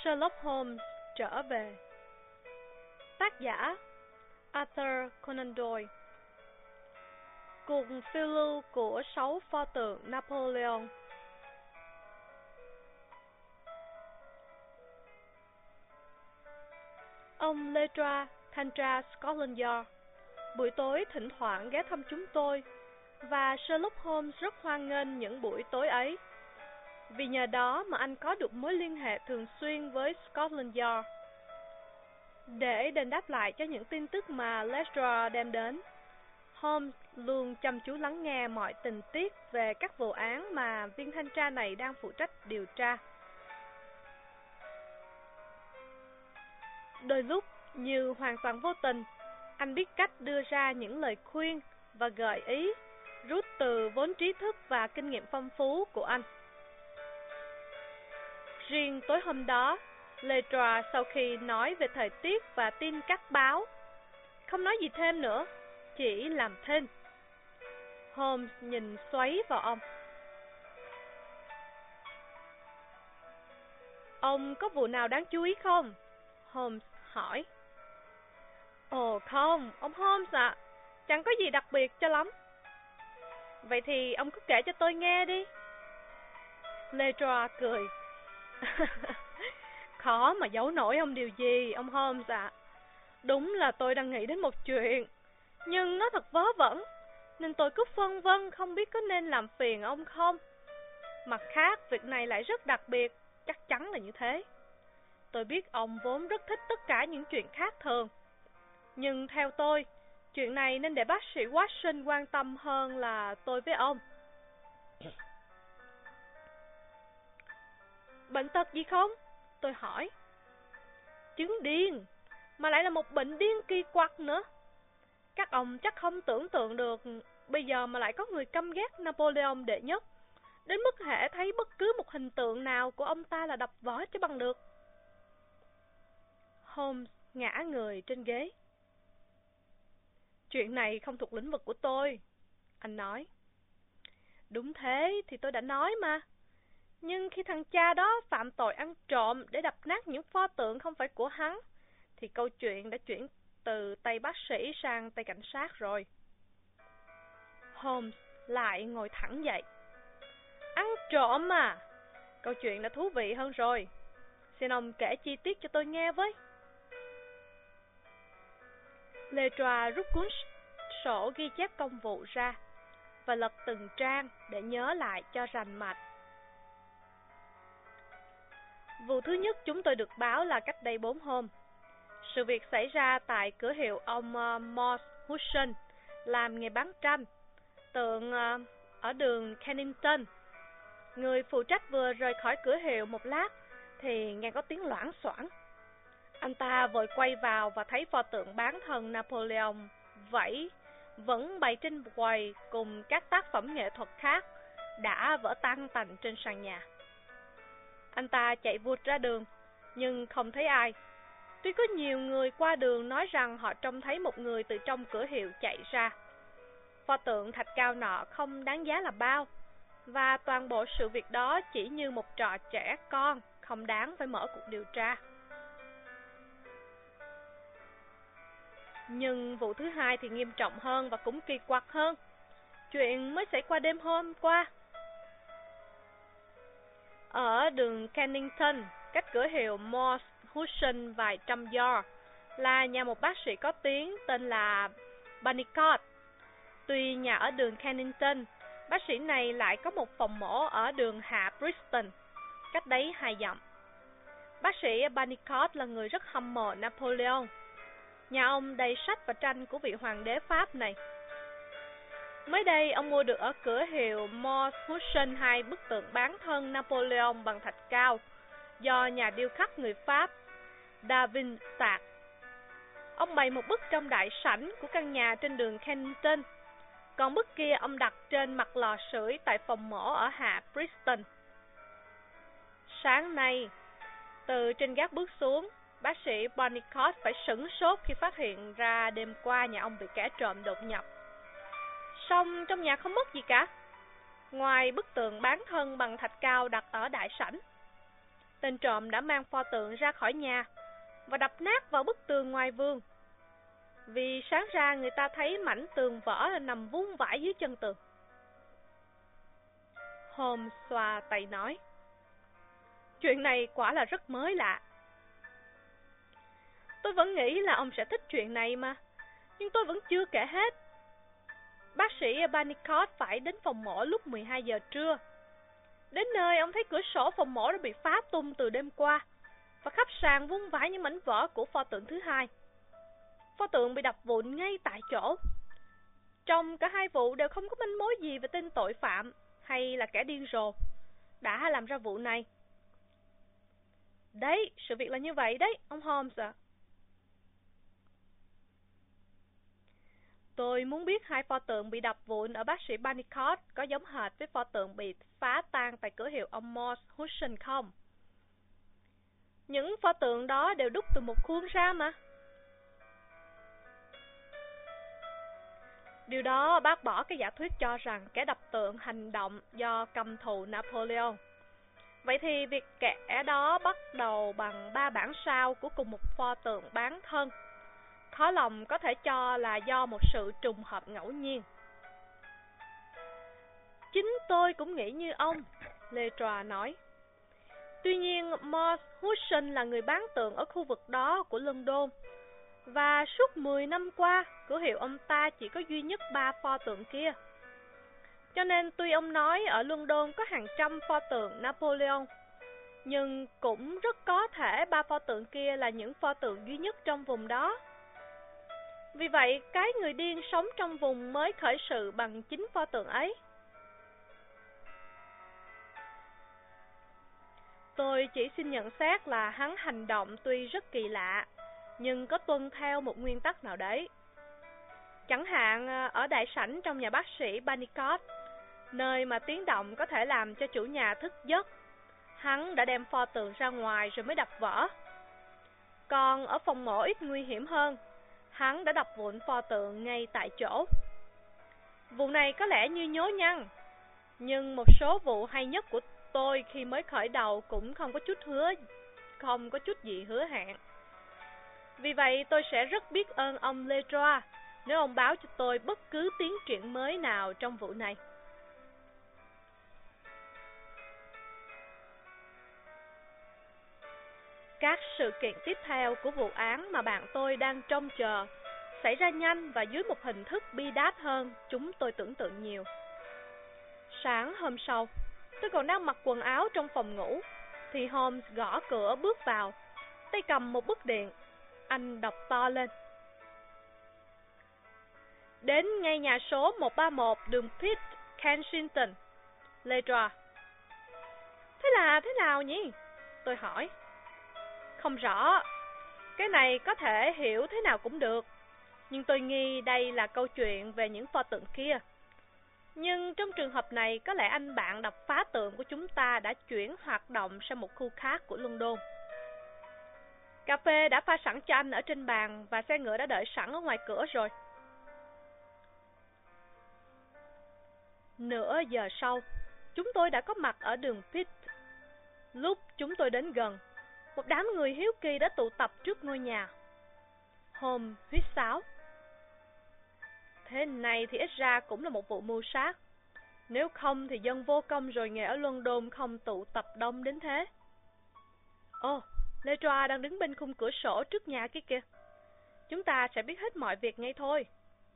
Sherlock Holmes trở về. Tác giả Arthur Conan Doyle. Cuộc phiêu lưu của 6 pho tượng Napoleon. Ông Lestrade, thanh tra Scotland Yard, buổi tối thỉnh thoảng ghé thăm chúng tôi, và Sherlock Holmes rất hoan nghênh những buổi tối ấy, vì nhờ đó mà anh có được mối liên hệ thường xuyên với Scotland Yard. Để đền đáp lại cho những tin tức mà Lestrade đem đến, Holmes luôn chăm chú lắng nghe mọi tình tiết về các vụ án mà viên thanh tra này đang phụ trách điều tra. Đôi lúc, như hoàn toàn vô tình, anh biết cách đưa ra những lời khuyên và gợi ý rút từ vốn trí thức và kinh nghiệm phong phú của anh. Riêng tối hôm đó, Lestrade sau khi nói về thời tiết và tin các báo, không nói gì thêm nữa, chỉ làm thinh. Holmes nhìn xoáy vào ông. Ông có vụ nào đáng chú ý không? Holmes hỏi. Ồ không, ông Holmes ạ, chẳng có gì đặc biệt cho lắm. Vậy thì ông cứ kể cho tôi nghe đi. Lestrade cười. Khó mà giấu nổi ông điều gì, ông Holmes ạ. Đúng là tôi đang nghĩ đến một chuyện, nhưng nó thật vớ vẩn, nên tôi cứ phân vân không biết có nên làm phiền ông không. Mặt khác, việc này lại rất đặc biệt, chắc chắn là như thế. Tôi biết ông vốn rất thích tất cả những chuyện khác thường, nhưng theo tôi, chuyện này nên để bác sĩ Watson quan tâm hơn là tôi với ông. Bệnh tật gì không? Tôi hỏi. Chứng điên, mà lại là một bệnh điên kỳ quặc nữa. Các ông chắc không tưởng tượng được, bây giờ mà lại có người căm ghét Napoleon đệ nhất, đến mức hễ thấy bất cứ một hình tượng nào của ông ta là đập vỡ cho bằng được. Holmes ngã người trên ghế. Chuyện này không thuộc lĩnh vực của tôi, anh nói. Đúng thế thì tôi đã nói mà. Nhưng khi thằng cha đó phạm tội ăn trộm để đập nát những pho tượng không phải của hắn, thì câu chuyện đã chuyển từ tay bác sĩ sang tay cảnh sát rồi. Holmes lại ngồi thẳng dậy. Ăn trộm à? Câu chuyện đã thú vị hơn rồi. Xin ông kể chi tiết cho tôi nghe với. Lestrade rút cuốn sổ ghi chép công vụ ra và lật từng trang để nhớ lại cho rành mạch. Vụ thứ nhất chúng tôi được báo là cách đây 4 hôm. Sự việc xảy ra tại cửa hiệu ông Morse Hudson, làm nghề bán tranh, tượng ở đường Kennington. Người phụ trách vừa rời khỏi cửa hiệu một lát thì nghe có tiếng loảng xoảng. Anh ta vội quay vào và thấy pho tượng bán thần Napoleon vẫy vẫn bày trên quầy cùng các tác phẩm nghệ thuật khác đã vỡ tan tành trên sàn nhà. Anh ta chạy vụt ra đường, nhưng không thấy ai. Tuy có nhiều người qua đường nói rằng họ trông thấy một người từ trong cửa hiệu chạy ra. Pho tượng thạch cao nọ không đáng giá là bao, và toàn bộ sự việc đó chỉ như một trò trẻ con, không đáng phải mở cuộc điều tra. Nhưng vụ thứ hai thì nghiêm trọng hơn và cũng kỳ quặc hơn. Chuyện mới xảy qua đêm hôm qua. Ở đường Kennington, cách cửa hiệu Morse Hudson vài trăm yard, là nhà một bác sĩ có tiếng tên là Bunnicott. Tuy nhà ở đường Kennington, bác sĩ này lại có một phòng mổ ở đường Hạ Brixton, cách đấy 2 dặm. Bác sĩ Bunnicott là người rất hâm mộ Napoleon. Nhà ông đầy sách và tranh của vị hoàng đế Pháp này. Mới đây, ông mua được ở cửa hiệu Morse Hudson 2 bức tượng bán thân Napoleon bằng thạch cao do nhà điêu khắc người Pháp David tạc. Ông bày một bức trong đại sảnh của căn nhà trên đường Kennington, còn bức kia ông đặt trên mặt lò sưởi tại phòng mổ ở Hạ Brixton. Sáng nay, từ trên gác bước xuống, bác sĩ Bunnicott phải sửng sốt khi phát hiện ra đêm qua nhà ông bị kẻ trộm đột nhập. Song trong nhà không mất gì cả, ngoài bức tượng bán thân bằng thạch cao đặt ở đại sảnh. Tên trộm đã mang pho tượng ra khỏi nhà và đập nát vào bức tường ngoài vườn. Vì sáng ra người ta thấy mảnh tường vỡ nằm vung vãi dưới chân tường. Holmes xoa tay nói, chuyện này quả là rất mới lạ. Tôi vẫn nghĩ là ông sẽ thích chuyện này mà, nhưng tôi vẫn chưa kể hết. Bác sĩ Barnicot phải đến phòng mổ lúc 12 giờ trưa. Đến nơi ông thấy cửa sổ phòng mổ đã bị phá tung từ đêm qua, và khắp sàn vung vãi những mảnh vỡ của pho tượng thứ hai. Pho tượng bị đập vụn ngay tại chỗ. Trong cả hai vụ đều không có manh mối gì về tên tội phạm hay là kẻ điên rồ đã làm ra vụ này. Đấy, sự việc là như vậy đấy, ông Holmes ạ. Tôi muốn biết hai pho tượng bị đập vụn ở bác sĩ Barnicot có giống hệt với pho tượng bị phá tan tại cửa hiệu ông Morse Hudson không? Những pho tượng đó đều đúc từ một khuôn ra mà. Điều đó bác bỏ cái giả thuyết cho rằng kẻ đập tượng hành động do căm thù Napoleon. Vậy thì việc kẻ đó bắt đầu bằng 3 bản sao của cùng một pho tượng bán thân, khó lòng có thể cho là do một sự trùng hợp ngẫu nhiên. Chính tôi cũng nghĩ như ông, Lestrade nói. Tuy nhiên, Morse Hudson là người bán tượng ở khu vực đó của London, và suốt 10 năm qua, cửa hiệu ông ta chỉ có duy nhất 3 pho tượng kia. Cho nên tuy ông nói ở London có hàng trăm pho tượng Napoleon, nhưng cũng rất có thể 3 pho tượng kia là những pho tượng duy nhất trong vùng đó. Vì vậy, cái người điên sống trong vùng mới khởi sự bằng chính pho tượng ấy. Tôi chỉ xin nhận xét là hắn hành động tuy rất kỳ lạ, nhưng có tuân theo một nguyên tắc nào đấy. Chẳng hạn ở đại sảnh trong nhà bác sĩ Barnicot, nơi mà tiếng động có thể làm cho chủ nhà thức giấc, hắn đã đem pho tượng ra ngoài rồi mới đập vỡ. Còn ở phòng mổ ít nguy hiểm hơn, hắn đã đập vụn pho tượng ngay tại chỗ. Vụ này có lẽ như nhố nhăng, nhưng một số vụ hay nhất của tôi khi mới khởi đầu cũng không có chút gì hứa hẹn. Vì vậy tôi sẽ rất biết ơn ông Lestrade nếu ông báo cho tôi bất cứ tiến triển mới nào trong vụ này. Các sự kiện tiếp theo của vụ án mà bạn tôi đang trông chờ xảy ra nhanh và dưới một hình thức bi đát hơn chúng tôi tưởng tượng nhiều. Sáng hôm sau, tôi còn đang mặc quần áo trong phòng ngủ thì Holmes gõ cửa bước vào, tay cầm một bức điện. Anh đọc to lên: Đến ngay nhà số 131 đường Pitt, Kensington, Lestrade. Thế là thế nào nhỉ? Tôi hỏi. Không rõ, cái này có thể hiểu thế nào cũng được, nhưng tôi nghi đây là câu chuyện về những pho tượng kia. Nhưng trong trường hợp này, có lẽ anh bạn đập phá tượng của chúng ta đã chuyển hoạt động sang một khu khác của London. Cà phê đã pha sẵn cho anh ở trên bàn và xe ngựa đã đợi sẵn ở ngoài cửa rồi. Nửa giờ sau, chúng tôi đã có mặt ở đường Pitt. Lúc chúng tôi đến gần, một đám người hiếu kỳ đã tụ tập trước ngôi nhà. Holmes huýt sáo. Thế này thì ít ra cũng là một vụ mưu sát. Nếu không thì dân vô công rồi nghề ở London không tụ tập đông đến thế. Ồ, Lestrade đang đứng bên khung cửa sổ trước nhà kia kìa. Chúng ta sẽ biết hết mọi việc ngay thôi.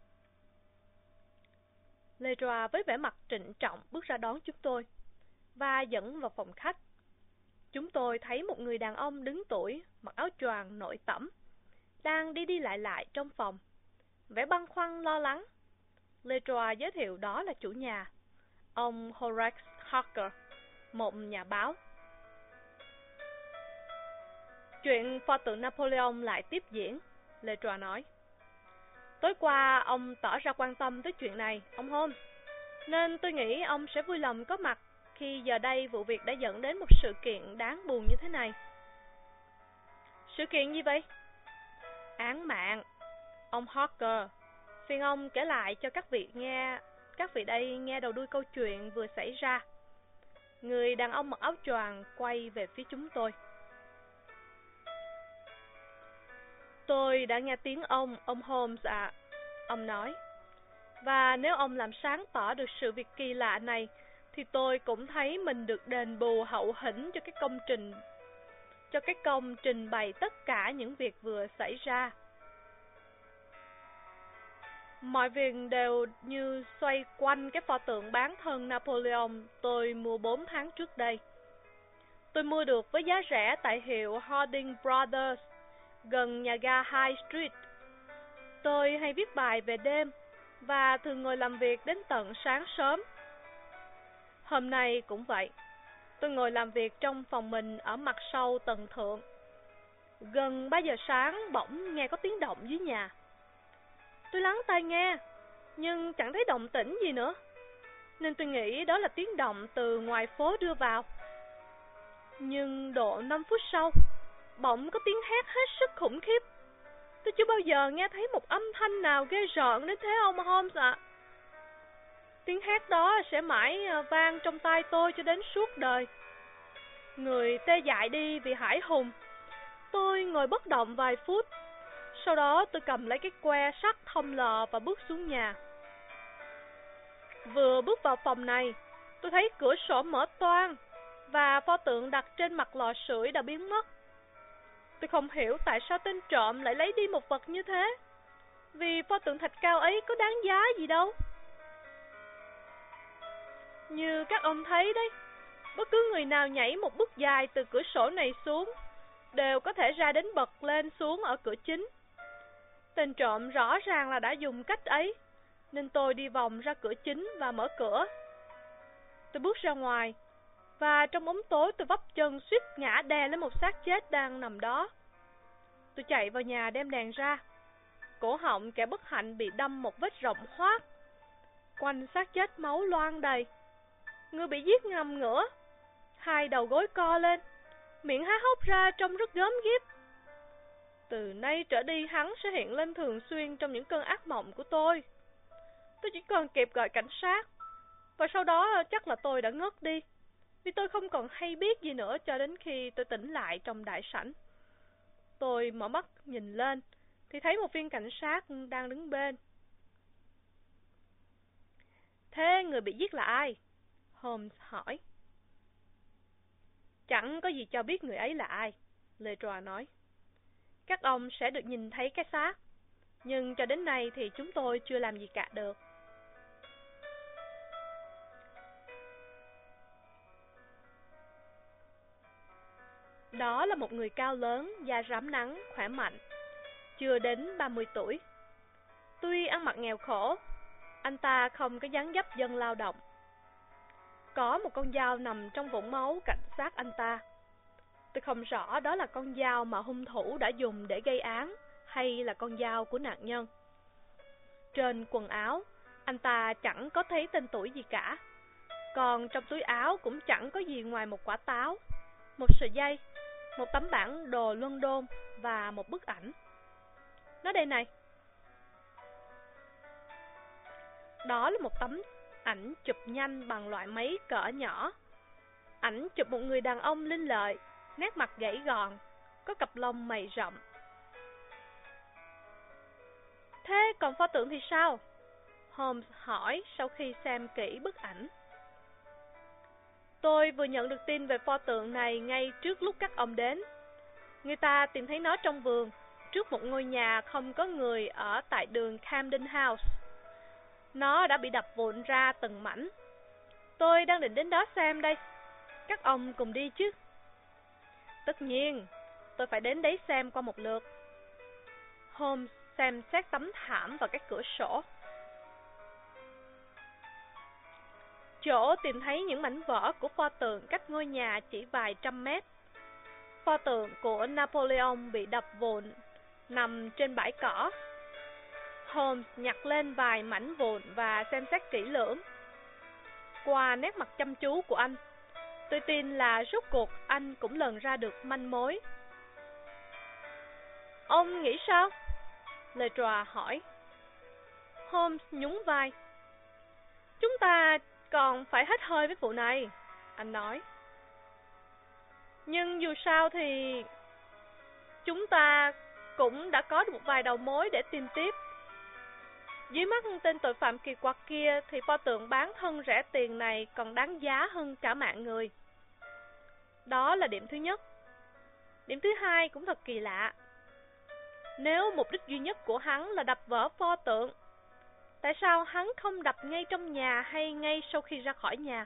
Lestrade với vẻ mặt trịnh trọng bước ra đón chúng tôi và dẫn vào phòng khách. Chúng tôi thấy một người đàn ông đứng tuổi, mặc áo choàng nội tẩm, đang đi lại trong phòng, vẻ băn khoăn lo lắng. Lestrade giới thiệu đó là chủ nhà, ông Horace Harker, một nhà báo. Chuyện pho tượng Napoleon lại tiếp diễn, Lestrade nói. Tối qua ông tỏ ra quan tâm tới chuyện này, ông Holmes, nên tôi nghĩ ông sẽ vui lòng có mặt khi giờ đây vụ việc đã dẫn đến một sự kiện đáng buồn như thế này. Sự kiện gì vậy? Án mạng. Ông Harker, phiền ông kể lại cho các vị đây nghe đầu đuôi câu chuyện vừa xảy ra. Người đàn ông mặc áo choàng quay về phía chúng tôi. Tôi đã nghe tiếng ông Holmes ạ, ông nói. Và nếu ông làm sáng tỏ được sự việc kỳ lạ này, thì tôi cũng thấy mình được đền bù hậu hĩnh cho cái công trình bày tất cả những việc vừa xảy ra. Mọi việc đều như xoay quanh cái pho tượng bán thân Napoleon tôi mua 4 tháng trước đây. Tôi mua được với giá rẻ tại hiệu Harding Brothers, gần nhà ga High Street. Tôi hay viết bài về đêm và thường ngồi làm việc đến tận sáng sớm. Hôm nay cũng vậy. Tôi ngồi làm việc trong phòng mình ở mặt sau tầng thượng. Gần 3 giờ sáng bỗng nghe có tiếng động dưới nhà. Tôi lắng tai nghe, nhưng chẳng thấy động tĩnh gì nữa, nên tôi nghĩ đó là tiếng động từ ngoài phố đưa vào. Nhưng độ 5 phút sau, bỗng có tiếng hét hết sức khủng khiếp. Tôi chưa bao giờ nghe thấy một âm thanh nào ghê rợn đến thế ông Holmes ạ. Tiếng hét đó sẽ mãi vang trong tai tôi cho đến suốt đời. Người tê dại đi vì hãi hùng. Tôi ngồi bất động vài phút. Sau đó tôi cầm lấy cái que sắt thông lò và bước xuống nhà. Vừa bước vào phòng này, tôi thấy cửa sổ mở toang và pho tượng đặt trên mặt lò sưởi đã biến mất. Tôi không hiểu tại sao tên trộm lại lấy đi một vật như thế, vì pho tượng thạch cao ấy có đáng giá gì đâu. Như các ông thấy đấy, bất cứ người nào nhảy một bước dài từ cửa sổ này xuống đều có thể ra đến bật lên xuống ở cửa chính. Tên trộm rõ ràng là đã dùng cách ấy, nên tôi đi vòng ra cửa chính và mở cửa. Tôi bước ra ngoài, và trong bóng tối tôi vấp chân suýt ngã đè lên một xác chết đang nằm đó. Tôi chạy vào nhà đem đèn ra. Cổ họng kẻ bất hạnh bị đâm một vết rộng hoác. Quanh xác chết máu loang đầy. Người bị giết nằm ngửa, hai đầu gối co lên, miệng há hốc ra trông rất gớm ghiếc. Từ nay trở đi hắn sẽ hiện lên thường xuyên trong những cơn ác mộng của tôi. Tôi chỉ còn kịp gọi cảnh sát, và sau đó chắc là tôi đã ngất đi, vì tôi không còn hay biết gì nữa cho đến khi tôi tỉnh lại trong đại sảnh. Tôi mở mắt nhìn lên, thì thấy một viên cảnh sát đang đứng bên. Thế người bị giết là ai? Holmes hỏi. Chẳng có gì cho biết người ấy là ai, Leroy nói. Các ông sẽ được nhìn thấy cái xác, nhưng cho đến nay thì chúng tôi chưa làm gì cả được. Đó là một người cao lớn, da rám nắng, khỏe mạnh, chưa đến 30 tuổi. Tuy ăn mặc nghèo khổ, anh ta không có dáng dấp dân lao động. Có một con dao nằm trong vũng máu cạnh xác anh ta. Tôi không rõ đó là con dao mà hung thủ đã dùng để gây án hay là con dao của nạn nhân. Trên quần áo, anh ta chẳng có thấy tên tuổi gì cả. Còn trong túi áo cũng chẳng có gì ngoài một quả táo, một sợi dây, một tấm bản đồ London và một bức ảnh. Nó đây này. Đó là một tấm ảnh chụp nhanh bằng loại máy cỡ nhỏ. Ảnh chụp một người đàn ông linh lợi, nét mặt gãy gòn, có cặp lông mày rậm. Thế còn pho tượng thì sao? Holmes hỏi sau khi xem kỹ bức ảnh. Tôi vừa nhận được tin về pho tượng này ngay trước lúc các ông đến. Người ta tìm thấy nó trong vườn, trước một ngôi nhà không có người ở tại đường Camden House. Nó đã bị đập vụn ra từng mảnh. Tôi đang định đến đó xem đây. Các ông cùng đi chứ? Tất nhiên, tôi phải đến đấy xem qua một lượt. Holmes xem xét tấm thảm và các cửa sổ. Chỗ tìm thấy những mảnh vỡ của pho tượng cách ngôi nhà chỉ vài trăm mét. Pho tượng của Napoleon bị đập vụn, nằm trên bãi cỏ. Holmes nhặt lên vài mảnh vụn và xem xét kỹ lưỡng. Qua nét mặt chăm chú của anh, tôi tin là rốt cuộc anh cũng lần ra được manh mối. Ông nghĩ sao? Leroy hỏi. Holmes nhún vai. Chúng ta còn phải hết hơi với vụ này. anh nói. Nhưng dù sao thì chúng ta cũng đã có được một vài đầu mối để tìm tiếp. Dưới mắt tên tội phạm kỳ quặc kia thì pho tượng bán thân rẻ tiền này còn đáng giá hơn cả mạng người. Đó là điểm thứ nhất. Điểm thứ hai cũng thật kỳ lạ. Nếu mục đích duy nhất của hắn là đập vỡ pho tượng, tại sao hắn không đập ngay trong nhà hay ngay sau khi ra khỏi nhà?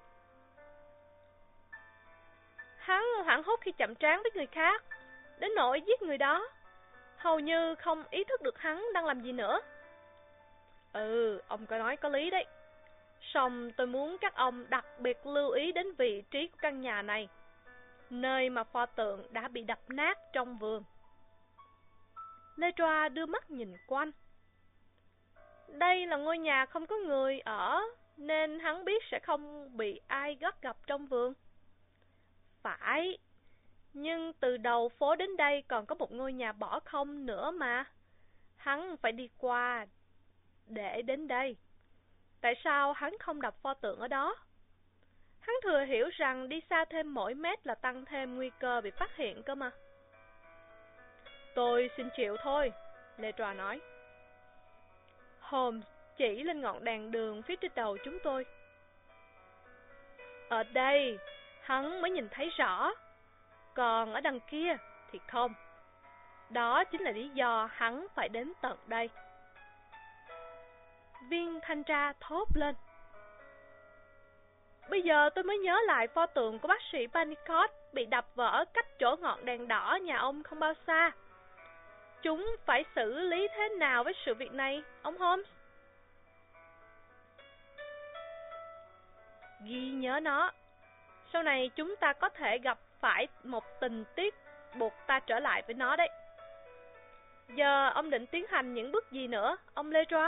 Hắn hoảng hốt khi chạm trán với người khác, đến nỗi giết người đó, hầu như không ý thức được hắn đang làm gì nữa. Ông có nói có lý đấy. Song tôi muốn các ông đặc biệt lưu ý đến vị trí của căn nhà này, nơi mà pho tượng đã bị đập nát trong vườn. Leroy đưa mắt nhìn quanh. Đây là ngôi nhà không có người ở, nên hắn biết sẽ không bị ai bắt gặp trong vườn. Phải, nhưng từ đầu phố đến đây còn có một ngôi nhà bỏ không nữa mà. Hắn phải đi qua để đến đây. Tại sao hắn không đập pho tượng ở đó? Hắn thừa hiểu rằng đi xa thêm mỗi mét là tăng thêm nguy cơ bị phát hiện cơ mà. Tôi xin chịu thôi, Leroy nói. Holmes chỉ lên ngọn đèn đường phía trên đầu chúng tôi. Ở đây, hắn mới nhìn thấy rõ. Còn ở đằng kia thì không. Đó chính là lý do hắn phải đến tận đây. Viên thanh tra thốt lên. Bây giờ tôi mới nhớ lại pho tượng của bác sĩ Panicott bị đập vỡ cách chỗ ngọn đèn đỏ nhà ông không bao xa. Chúng phải xử lý thế nào với sự việc này, ông Holmes? Ghi nhớ nó. Sau này chúng ta có thể gặp phải một tình tiết buộc ta trở lại với nó đấy. Giờ ông định tiến hành những bước gì nữa, ông Leroy?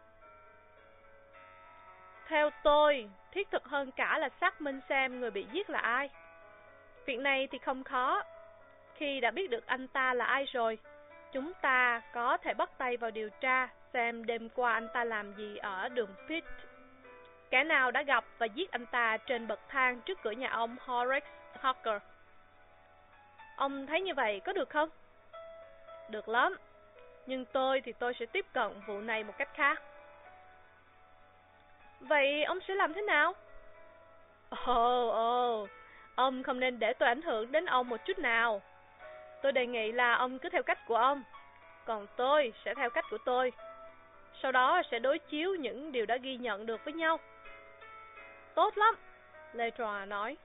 Theo tôi, thiết thực hơn cả là xác minh xem người bị giết là ai. Việc này thì không khó. Khi đã biết được anh ta là ai rồi, chúng ta có thể bắt tay vào điều tra xem đêm qua anh ta làm gì ở đường Pitt. Kẻ nào đã gặp và giết anh ta trên bậc thang trước cửa nhà ông Horace Hooker. Ông thấy như vậy có được không? Được lắm. Nhưng tôi sẽ tiếp cận vụ này một cách khác. Vậy ông sẽ làm thế nào? Ông không nên để tôi ảnh hưởng đến ông một chút nào. Tôi đề nghị là ông cứ theo cách của ông, còn tôi sẽ theo cách của tôi. Sau đó sẽ đối chiếu những điều đã ghi nhận được với nhau. Tốt lắm, Leroy nói.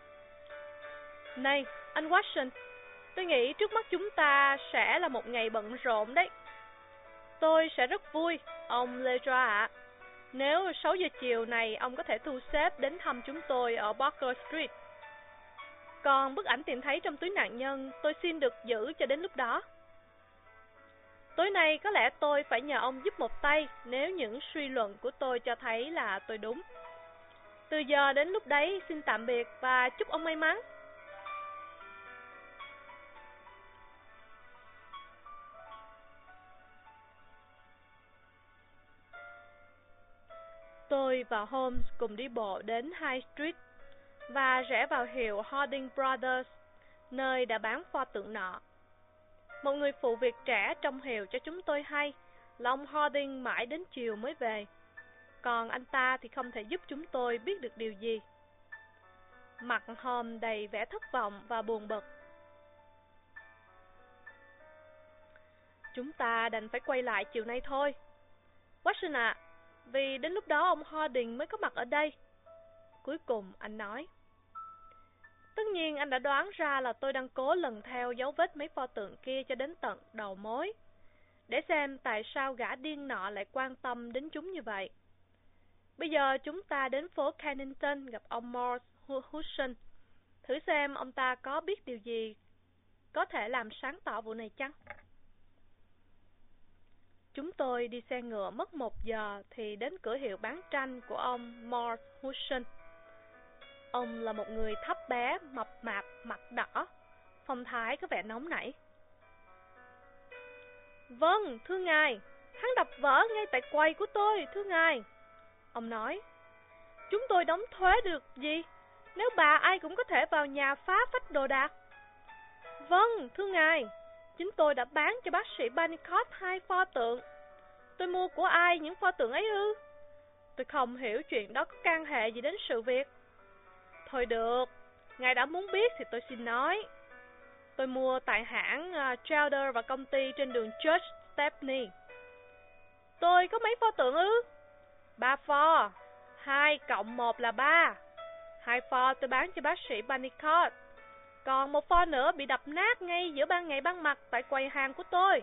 Này, anh Watson, tôi nghĩ trước mắt chúng ta sẽ là một ngày bận rộn đấy. Tôi sẽ rất vui, ông Leroy ạ, nếu 6 giờ chiều này ông có thể thu xếp đến thăm chúng tôi ở Barker Street. Còn bức ảnh tìm thấy trong túi nạn nhân tôi xin được giữ cho đến lúc đó. Tối nay có lẽ tôi phải nhờ ông giúp một tay nếu những suy luận của tôi cho thấy là tôi đúng. Từ giờ đến lúc đấy xin tạm biệt và chúc ông may mắn. Tôi và Holmes cùng đi bộ đến High Street và rẽ vào hiệu Harding Brothers, nơi đã bán pho tượng nọ. Một người phụ việc trẻ trong hiệu cho chúng tôi hay là ông Harding mãi đến chiều mới về, còn anh ta thì không thể giúp chúng tôi biết được điều gì. Mặt Holmes đầy vẻ thất vọng và buồn bực. Chúng ta đành phải quay lại chiều nay thôi, Watson ạ, vì đến lúc đó ông Harding mới có mặt ở đây. Cuối cùng anh nói. Tất nhiên anh đã đoán ra là tôi đang cố lần theo dấu vết mấy pho tượng kia cho đến tận đầu mối, để xem tại sao gã điên nọ lại quan tâm đến chúng như vậy. Bây giờ chúng ta đến phố Kennington gặp ông Morse Hudson, thử xem ông ta có biết điều gì có thể làm sáng tỏ vụ này chăng? Chúng tôi đi xe ngựa mất 1 giờ thì đến cửa hiệu bán tranh của ông Morse Hudson. Ông là một người thấp bé, mập mạp, mặt đỏ, phong thái có vẻ nóng nảy. Vâng, thưa ngài, hắn đập vỡ ngay tại quầy của tôi, thưa ngài. Ông nói, chúng tôi đóng thuế được gì? Nếu bà ai cũng có thể vào nhà phá phách đồ đạc. Vâng, thưa ngài, chính tôi đã bán cho bác sĩ Banicott 2 pho tượng. Tôi mua của ai những pho tượng ấy ư? Tôi không hiểu chuyện đó có can hệ gì đến sự việc. Thôi được, ngài đã muốn biết thì tôi xin nói. Tôi mua tại hãng Chelder và công ty trên đường Church Stepney. Tôi có mấy pho tượng ư? 3 pho, 2 cộng 1 là 3. 2 pho tôi bán cho bác sĩ Banicott. Còn 1 pho nữa bị đập nát ngay giữa ban ngày ban mặt tại quầy hàng của tôi.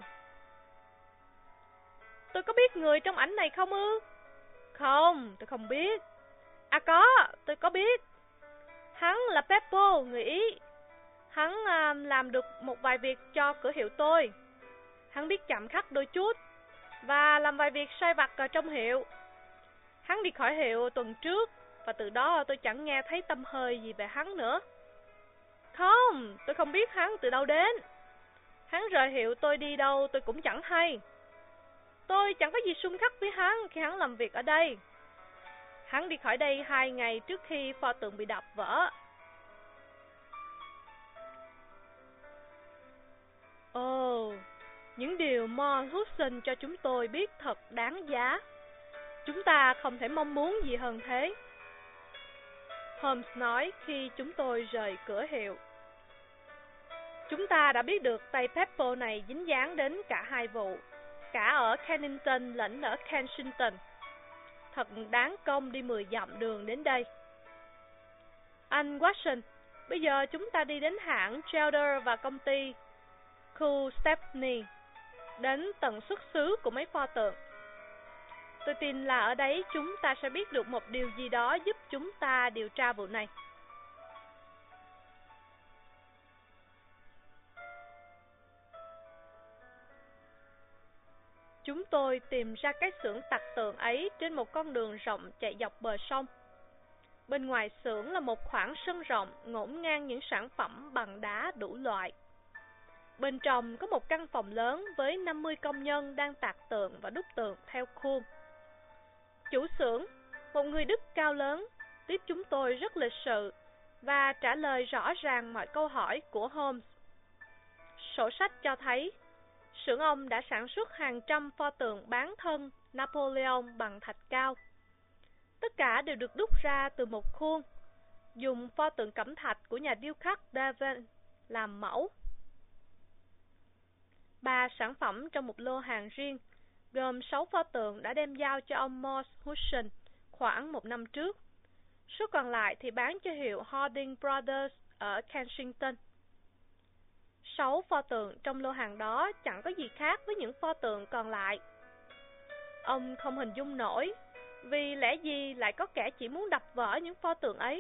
Tôi có biết người trong ảnh này không ư? Không, tôi không biết. À có, tôi có biết. Hắn là Peppo, người Ý. Hắn làm được một vài việc cho cửa hiệu tôi. Hắn biết chạm khắc đôi chút và làm vài việc sai vặt ở trong hiệu. Hắn đi khỏi hiệu tuần trước và từ đó tôi chẳng nghe thấy tăm hơi gì về hắn nữa. Không, tôi không biết hắn từ đâu đến. Hắn rời hiệu tôi đi đâu tôi cũng chẳng hay. Tôi chẳng có gì xung khắc với hắn khi hắn làm việc ở đây. Hắn đi khỏi đây 2 ngày trước khi pho tượng bị đập vỡ. Ồ, những điều Mo Hudson cho chúng tôi biết thật đáng giá. Chúng ta không thể mong muốn gì hơn thế, Holmes nói khi chúng tôi rời cửa hiệu. Chúng ta đã biết được tay Peppo này dính dáng đến cả 2 vụ, cả ở Kennington lẫn ở Kensington. Thật đáng công đi 10 dặm đường đến đây. Anh Watson, bây giờ chúng ta đi đến hãng Chelder và công ty khu Stepney, đến tận xuất xứ của mấy pho tượng. Tôi tin là ở đấy chúng ta sẽ biết được một điều gì đó giúp chúng ta điều tra vụ này. Chúng tôi tìm ra cái xưởng tạc tượng ấy trên một con đường rộng chạy dọc bờ sông. Bên ngoài xưởng là một khoảng sân rộng ngổn ngang những sản phẩm bằng đá đủ loại. Bên trong có một căn phòng lớn với 50 công nhân đang tạc tượng và đúc tượng theo khuôn. Chủ xưởng, một người Đức cao lớn, tiếp chúng tôi rất lịch sự và trả lời rõ ràng mọi câu hỏi của Holmes. Sổ sách cho thấy, xưởng ông đã sản xuất hàng trăm pho tượng bán thân Napoleon bằng thạch cao. Tất cả đều được đúc ra từ một khuôn, dùng pho tượng cẩm thạch của nhà điêu khắc David làm mẫu. 3 sản phẩm trong một lô hàng riêng, gồm 6 pho tượng đã đem giao cho ông Morse Hudson khoảng 1 năm trước. Số còn lại thì bán cho hiệu Harding Brothers ở Kensington. 6 pho tượng trong lô hàng đó chẳng có gì khác với những pho tượng còn lại. Ông không hình dung nổi, vì lẽ gì lại có kẻ chỉ muốn đập vỡ những pho tượng ấy.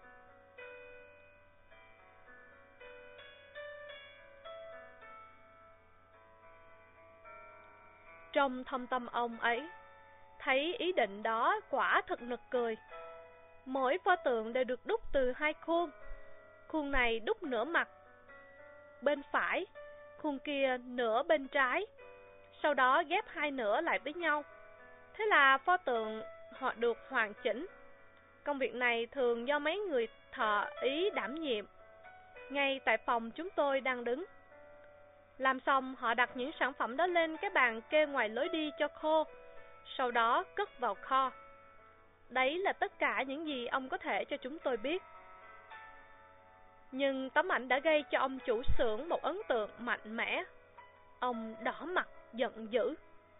Trong thâm tâm ông ấy, thấy ý định đó quả thật nực cười. Mỗi pho tượng đều được đúc từ 2 khuôn. Khuôn này đúc nửa mặt bên phải, khuôn kia nửa bên trái, sau đó ghép 2 nửa lại với nhau. Thế là pho tượng họ được hoàn chỉnh. Công việc này thường do mấy người thợ Ý đảm nhiệm, ngay tại phòng chúng tôi đang đứng. Làm xong, họ đặt những sản phẩm đó lên cái bàn kê ngoài lối đi cho khô, sau đó cất vào kho. Đấy là tất cả những gì ông có thể cho chúng tôi biết. Nhưng tấm ảnh đã gây cho ông chủ xưởng một ấn tượng mạnh mẽ. Ông đỏ mặt giận dữ.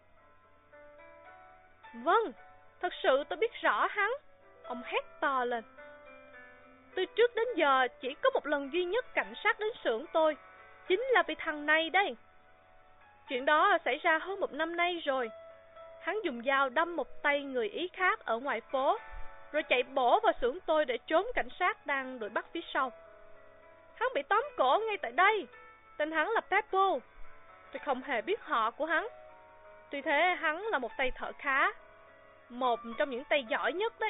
Vâng, thật sự tôi biết rõ hắn, ông hét to lên. Từ trước đến giờ chỉ có một lần duy nhất cảnh sát đến xưởng tôi, chính là vì thằng này đây. Chuyện đó xảy ra hơn 1 năm nay rồi. Hắn dùng dao đâm một tay người Ý khác ở ngoài phố, rồi chạy bổ vào xưởng tôi để trốn cảnh sát đang đuổi bắt phía sau. Hắn bị tóm cổ ngay tại đây. Tên hắn là Peppo. Tôi không hề biết họ của hắn. Tuy thế hắn là một tay thợ khá, một trong những tay giỏi nhất đấy.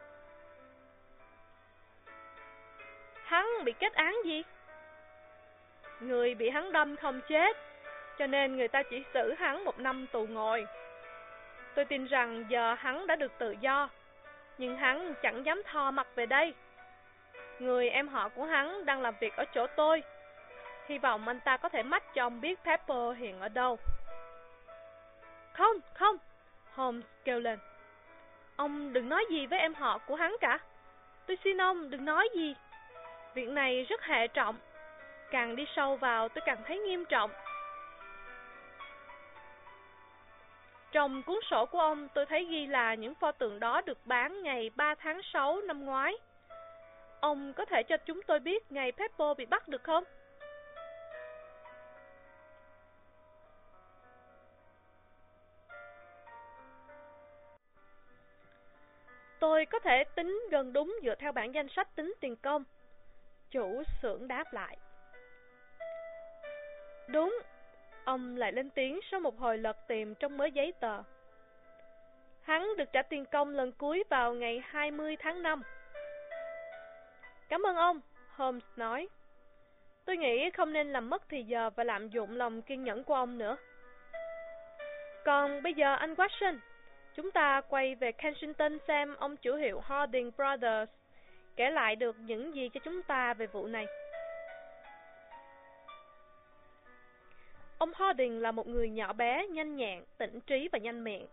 Hắn bị kết án gì? Người bị hắn đâm không chết, cho nên người ta chỉ xử hắn 1 năm tù ngồi. Tôi tin rằng giờ hắn đã được tự do, nhưng hắn chẳng dám thò mặt về đây. Người em họ của hắn đang làm việc ở chỗ tôi. Hy vọng anh ta có thể mách cho ông biết Pepper hiện ở đâu. Không, không, Holmes kêu lên. Ông đừng nói gì với em họ của hắn cả. Tôi xin ông đừng nói gì. Việc này rất hệ trọng. Càng đi sâu vào tôi càng thấy nghiêm trọng. Trong cuốn sổ của ông tôi thấy ghi là những pho tượng đó được bán ngày 3 tháng 6 năm ngoái. Ông có thể cho chúng tôi biết ngày Pepper bị bắt được không? Tôi có thể tính gần đúng dựa theo bản danh sách tính tiền công. Chủ xưởng đáp lại. Đúng. Ông lại lên tiếng sau một hồi lật tìm trong mớ giấy tờ. Hắn được trả tiền công lần cuối vào ngày 20 tháng 5. Cảm ơn ông, Holmes nói. Tôi nghĩ không nên làm mất thì giờ và lạm dụng lòng kiên nhẫn của ông nữa. Còn bây giờ anh Watson, chúng ta quay về Kensington xem ông chủ hiệu Harding Brothers kể lại được những gì cho chúng ta về vụ này. Ông Harding là một người nhỏ bé, nhanh nhẹn, tỉnh trí và nhanh miệng.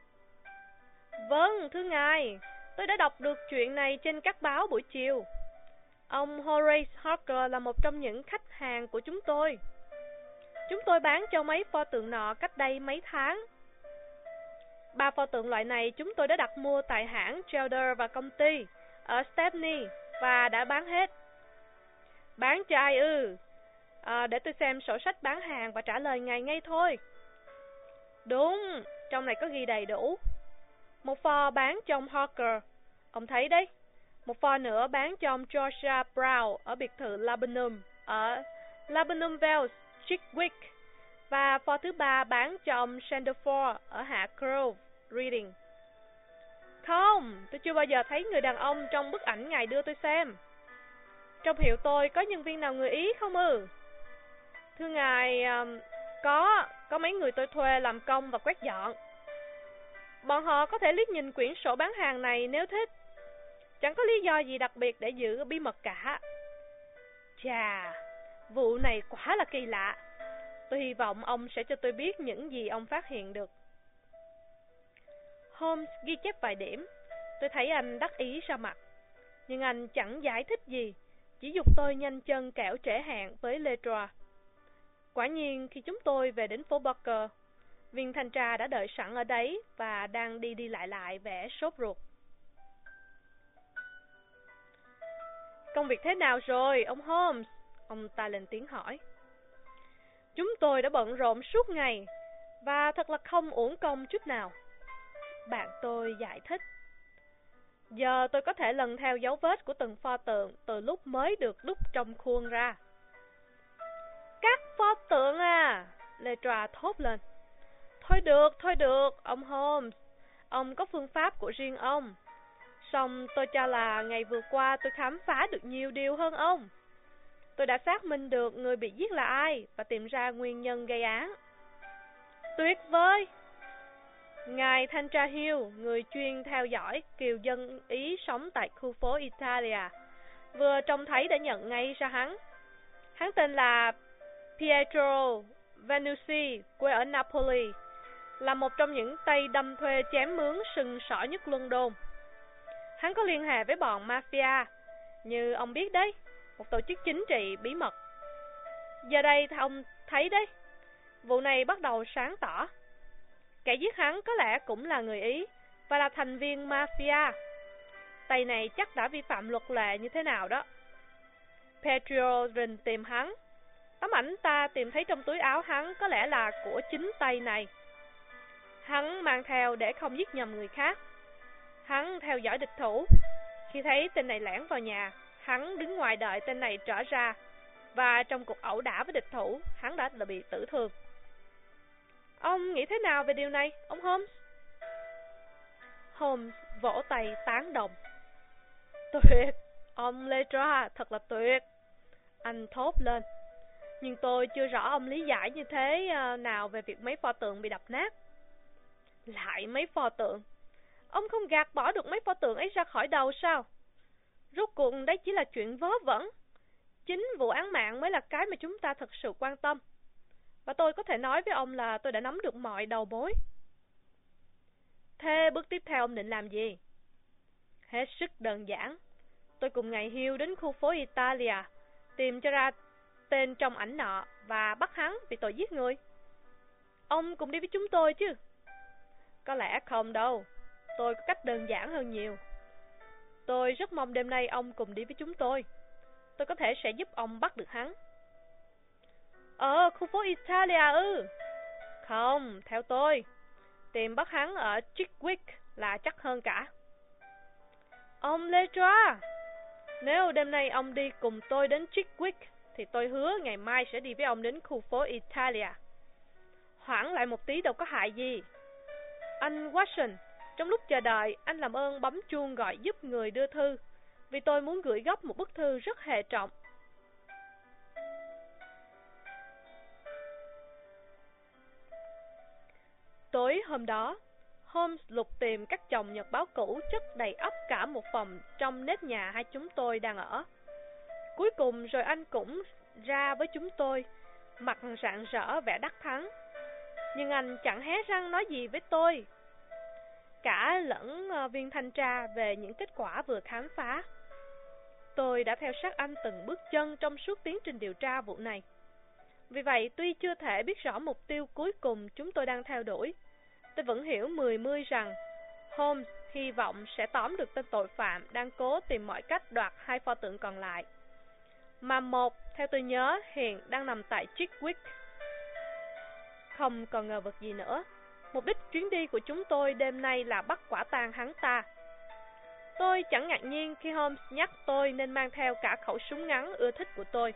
Vâng, thưa ngài, tôi đã đọc được chuyện này trên các báo buổi chiều. Ông Horace Harker là một trong những khách hàng của chúng tôi. Chúng tôi bán cho mấy pho tượng nọ cách đây mấy tháng. 3 pho tượng loại này chúng tôi đã đặt mua tại hãng Gelder và công ty ở Stepney và đã bán hết. Bán cho ai ư? Để tôi xem sổ sách bán hàng và trả lời ngài ngay thôi. Đúng, trong này có ghi đầy đủ. Một pho bán cho ông Harker, ông thấy đấy. Một pho nữa bán cho ông Georgia Brown ở biệt thự Laburnum ở Laburnum Wells, Chickwick. Và pho thứ 3 bán cho ông Sandeford ở Hạ Grove, Reading. Không, tôi chưa bao giờ thấy người đàn ông trong bức ảnh ngài đưa tôi xem. Trong hiệu tôi có nhân viên nào người Ý không ư? Thưa ngài, có mấy người tôi thuê làm công và quét dọn. Bọn họ có thể liếc nhìn quyển sổ bán hàng này nếu thích. Chẳng có lý do gì đặc biệt để giữ bí mật cả. Chà, vụ này quả là kỳ lạ. Tôi hy vọng ông sẽ cho tôi biết những gì ông phát hiện được. Holmes ghi chép vài điểm. Tôi thấy anh đắc ý ra mặt. Nhưng anh chẳng giải thích gì, chỉ giục tôi nhanh chân kẻo trễ hẹn với Leroy. Quả nhiên khi chúng tôi về đến phố Barker, viên thanh tra đã đợi sẵn ở đấy và đang đi lại vẻ sốt ruột. Công việc thế nào rồi, ông Holmes? Ông ta lên tiếng hỏi. Chúng tôi đã bận rộn suốt ngày và thật là không uổng công chút nào. Bạn tôi giải thích. Giờ tôi có thể lần theo dấu vết của từng pho tượng từ lúc mới được đúc trong khuôn ra. Các pho tượng à? Leroy thốt lên. Thôi được, ông Holmes. Ông có phương pháp của riêng ông. Song tôi cho là ngày vừa qua tôi khám phá được nhiều điều hơn ông. Tôi đã xác minh được người bị giết là ai và tìm ra nguyên nhân gây án. Tuyệt vời! Ngài thanh tra Hill, người chuyên theo dõi kiều dân Ý sống tại khu phố Italia, vừa trông thấy đã nhận ngay ra hắn. Hắn tên là Pietro Vannucci, quê ở Napoli, là một trong những tay đâm thuê chém mướn sừng sỏ nhất London. Hắn có liên hệ với bọn mafia, như ông biết đấy, một tổ chức chính trị bí mật. Giờ đây ông thấy đấy, vụ này bắt đầu sáng tỏ. Kẻ giết hắn có lẽ cũng là người Ý và là thành viên mafia. Tay này chắc đã vi phạm luật lệ như thế nào đó. Pietro rình tìm hắn. Tấm ảnh ta tìm thấy trong túi áo hắn có lẽ là của chính tay này. Hắn mang theo để không giết nhầm người khác. Hắn theo dõi địch thủ. Khi thấy tên này lẻn vào nhà, hắn đứng ngoài đợi tên này trở ra. Và trong cuộc ẩu đả với địch thủ, hắn đã bị tử thương. Ông nghĩ thế nào về điều này, ông Holmes? Holmes vỗ tay tán đồng. Tuyệt, ông Leroy, thật là tuyệt. Anh thốt lên. Nhưng tôi chưa rõ ông lý giải như thế nào về việc mấy pho tượng bị đập nát. Lại mấy pho tượng? Ông không gạt bỏ được mấy pho tượng ấy ra khỏi đầu sao? Rốt cuộc đấy chỉ là chuyện vớ vẩn. Chính vụ án mạng mới là cái mà chúng ta thật sự quan tâm. Và tôi có thể nói với ông là tôi đã nắm được mọi đầu mối. Thế bước tiếp theo ông định làm gì? Hết sức đơn giản. Tôi cùng ngày Hill đến khu phố Italia, tìm cho ra tên trong ảnh nọ và bắt hắn vì tội giết người. Ông cùng đi với chúng tôi chứ? Có lẽ không đâu. Tôi có cách đơn giản hơn nhiều. Tôi rất mong đêm nay ông cùng đi với chúng tôi. Tôi có thể sẽ giúp ông bắt được hắn. Khu phố Italia ư? Không, theo tôi. Tìm bắt hắn ở Chickwick là chắc hơn cả. Ông Letra, nếu đêm nay ông đi cùng tôi đến Chickwick thì tôi hứa ngày mai sẽ đi với ông đến khu phố Italia. Hoãn lại một tí đâu có hại gì. Anh Watson, trong lúc chờ đợi, anh làm ơn bấm chuông gọi giúp người đưa thư, vì tôi muốn gửi gấp một bức thư rất hệ trọng. Tối hôm đó, Holmes lục tìm các chồng nhật báo cũ chất đầy ắp cả một phòng trong nếp nhà hai chúng tôi đang ở. Cuối cùng rồi anh cũng ra với chúng tôi, mặt rạng rỡ vẻ đắc thắng. Nhưng anh chẳng hé răng nói gì với tôi, cả lẫn viên thanh tra về những kết quả vừa khám phá. Tôi đã theo sát anh từng bước chân trong suốt tiến trình điều tra vụ này. Vì vậy, tuy chưa thể biết rõ mục tiêu cuối cùng chúng tôi đang theo đuổi, tôi vẫn hiểu mười mươi rằng Holmes hy vọng sẽ tóm được tên tội phạm đang cố tìm mọi cách đoạt hai pho tượng còn lại. Mà một, theo tôi nhớ, hiện đang nằm tại Chickwick. Không còn ngờ vực gì nữa. Mục đích chuyến đi của chúng tôi đêm nay là bắt quả tang hắn ta. Tôi chẳng ngạc nhiên khi Holmes nhắc tôi nên mang theo cả khẩu súng ngắn ưa thích của tôi.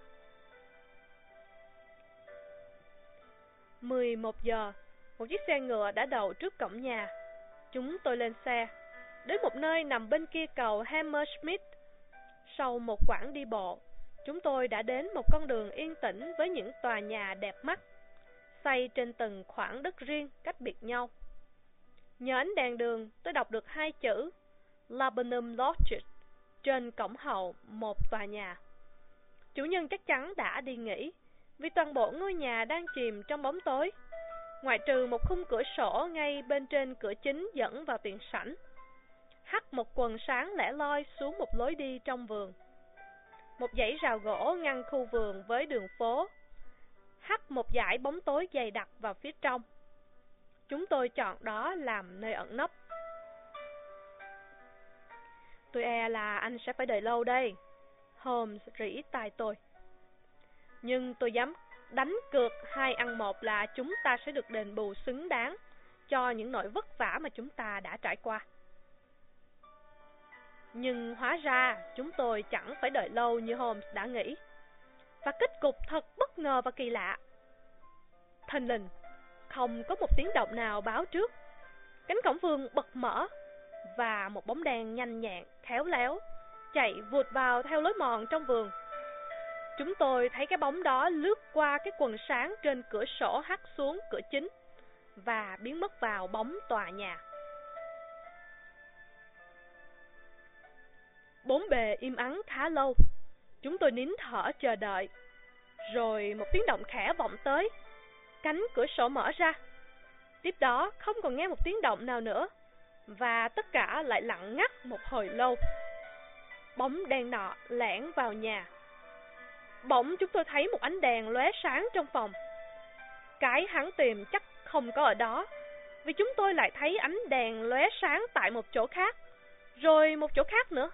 11 giờ, một chiếc xe ngựa đã đậu trước cổng nhà. Chúng tôi lên xe, đến một nơi nằm bên kia cầu Hammersmith. Sau một quãng đi bộ, chúng tôi đã đến một con đường yên tĩnh với những tòa nhà đẹp mắt, xây trên từng khoảng đất riêng cách biệt nhau. Nhờ ánh đèn đường, tôi đọc được hai chữ Laburnum Lodge trên cổng hậu một tòa nhà. Chủ nhân chắc chắn đã đi nghỉ, vì toàn bộ ngôi nhà đang chìm trong bóng tối, ngoại trừ một khung cửa sổ ngay bên trên cửa chính dẫn vào tiền sảnh, hắt một quần sáng lẻ loi xuống một lối đi trong vườn. Một dãy rào gỗ ngăn khu vườn với đường phố, hắt một dải bóng tối dày đặc vào phía trong. Chúng tôi chọn đó làm nơi ẩn nấp. Tôi e là anh sẽ phải đợi lâu đây, Holmes rỉ tai tôi. Nhưng tôi dám đánh cược 2 ăn 1 là chúng ta sẽ được đền bù xứng đáng cho những nỗi vất vả mà chúng ta đã trải qua. Nhưng hóa ra chúng tôi chẳng phải đợi lâu như Holmes đã nghĩ. Và kết cục thật bất ngờ và kỳ lạ. Thình lình, không có một tiếng động nào báo trước. Cánh cổng vườn bật mở và một bóng đen nhanh nhẹn, khéo léo chạy vụt vào theo lối mòn trong vườn. Chúng tôi thấy cái bóng đó lướt qua cái quần sáng trên cửa sổ hắt xuống cửa chính và biến mất vào bóng tòa nhà. Bốn bề im ắng khá lâu. Chúng tôi nín thở chờ đợi. Rồi một tiếng động khẽ vọng tới. Cánh cửa sổ mở ra. Tiếp đó không còn nghe một tiếng động nào nữa, và tất cả lại lặng ngắt một hồi lâu. Bóng đen nọ lẻn vào nhà. Bỗng chúng tôi thấy một ánh đèn lóe sáng trong phòng. Cái hắn tìm chắc không có ở đó, vì chúng tôi lại thấy ánh đèn lóe sáng tại một chỗ khác, rồi một chỗ khác nữa.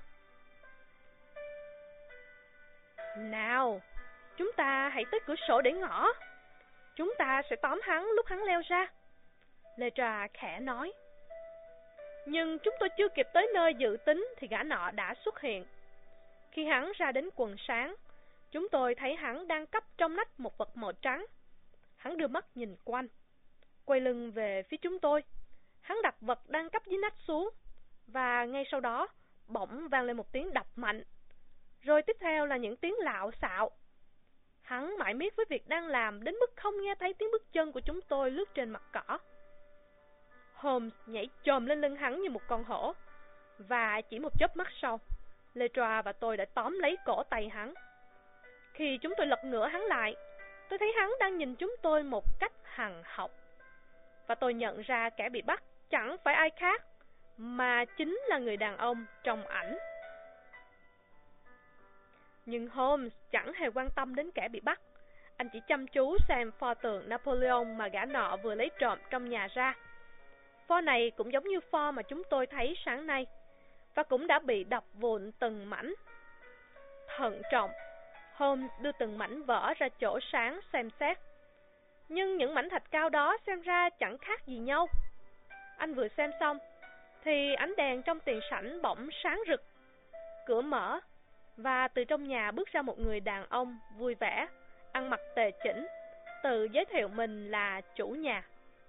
Nào, chúng ta hãy tới cửa sổ để ngỏ. Chúng ta sẽ tóm hắn lúc hắn leo ra, Letra khẽ nói. Nhưng chúng tôi chưa kịp tới nơi dự tính thì gã nọ đã xuất hiện. Khi hắn ra đến quần sáng, chúng tôi thấy hắn đang cắp trong nách một vật màu trắng. Hắn đưa mắt nhìn quanh, quay lưng về phía chúng tôi. Hắn đặt vật đang cắp dưới nách xuống, và ngay sau đó bỗng vang lên một tiếng đập mạnh. Rồi tiếp theo là những tiếng lạo xạo. Hắn mải miết với việc đang làm đến mức không nghe thấy tiếng bước chân của chúng tôi lướt trên mặt cỏ. Holmes nhảy chồm lên lưng hắn như một con hổ, và chỉ một chớp mắt sau, Letra và tôi đã tóm lấy cổ tay hắn. Khi chúng tôi lật ngửa hắn lại, tôi thấy hắn đang nhìn chúng tôi một cách hằn học. Và tôi nhận ra kẻ bị bắt chẳng phải ai khác, mà chính là người đàn ông trong ảnh. Nhưng Holmes chẳng hề quan tâm đến kẻ bị bắt. Anh chỉ chăm chú xem pho tượng Napoleon mà gã nọ vừa lấy trộm trong nhà ra. Pho này cũng giống như pho mà chúng tôi thấy sáng nay, và cũng đã bị đập vụn từng mảnh. Thận trọng, Holmes đưa từng mảnh vỡ ra chỗ sáng xem xét. Nhưng những mảnh thạch cao đó xem ra chẳng khác gì nhau. Anh vừa xem xong, thì ánh đèn trong tiền sảnh bỗng sáng rực. Cửa mở, và từ trong nhà bước ra một người đàn ông vui vẻ, ăn mặc tề chỉnh, tự giới thiệu mình là chủ nhà.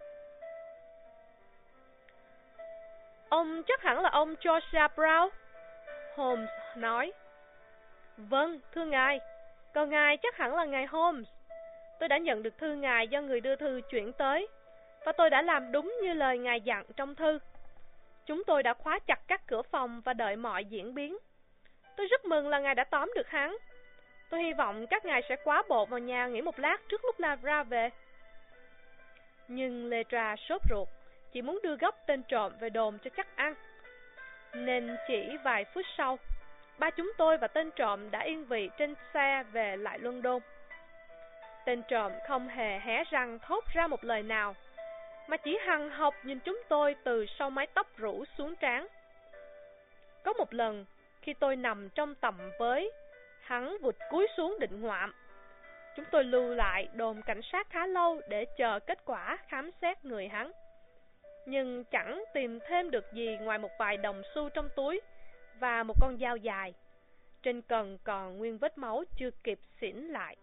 Ông chắc hẳn là ông Josiah Brown, Holmes nói. Vâng, thưa ngài. Còn ngài chắc hẳn là ngài Holmes. Tôi đã nhận được thư ngài do người đưa thư chuyển tới, và tôi đã làm đúng như lời ngài dặn trong thư. Chúng tôi đã khóa chặt các cửa phòng và đợi mọi diễn biến. Tôi rất mừng là ngài đã tóm được hắn. Tôi hy vọng các ngài sẽ quá bộ vào nhà nghỉ một lát trước lúc Lavra về. Nhưng Letra sốt ruột, chỉ muốn đưa gấp tên trộm về đồn cho chắc ăn. Nên chỉ vài phút sau, ba chúng tôi và tên trộm đã yên vị trên xe về lại London. Tên trộm không hề hé răng thốt ra một lời nào, mà chỉ hằn học nhìn chúng tôi từ sau mái tóc rủ xuống trán. Có một lần, khi tôi nằm trong tầm với, hắn vụt cúi xuống định ngoạm. Chúng tôi lưu lại đồn cảnh sát khá lâu để chờ kết quả khám xét người hắn. Nhưng chẳng tìm thêm được gì ngoài một vài đồng xu trong túi và một con dao dài. Trên cần còn nguyên vết máu chưa kịp xỉn lại.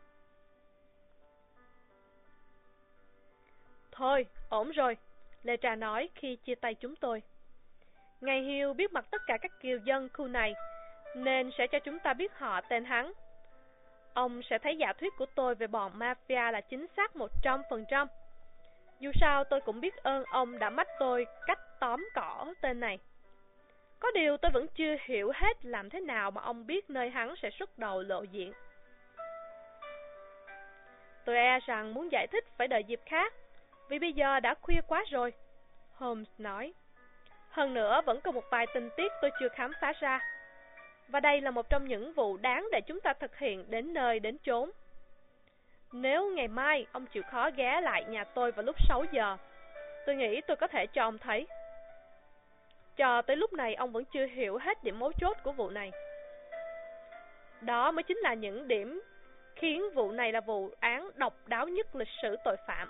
Thôi, ổn rồi, Letra nói khi chia tay chúng tôi. Ngài Hill biết mặt tất cả các kiều dân khu này, nên sẽ cho chúng ta biết họ tên hắn. Ông sẽ thấy giả thuyết của tôi về bọn mafia là chính xác 100%. Dù sao tôi cũng biết ơn ông đã mách tôi cách tóm cỏ tên này. Có điều tôi vẫn chưa hiểu hết làm thế nào mà ông biết nơi hắn sẽ xuất đầu lộ diện. Tôi e rằng muốn giải thích phải đợi dịp khác, vì bây giờ đã khuya quá rồi, Holmes nói. Hơn nữa vẫn còn một vài tình tiết tôi chưa khám phá ra. Và đây là một trong những vụ đáng để chúng ta thực hiện đến nơi đến chốn. Nếu ngày mai ông chịu khó ghé lại nhà tôi vào lúc 6 giờ, tôi nghĩ tôi có thể cho ông thấy. Cho tới lúc này ông vẫn chưa hiểu hết điểm mấu chốt của vụ này. Đó mới chính là những điểm khiến vụ này là vụ án độc đáo nhất lịch sử tội phạm.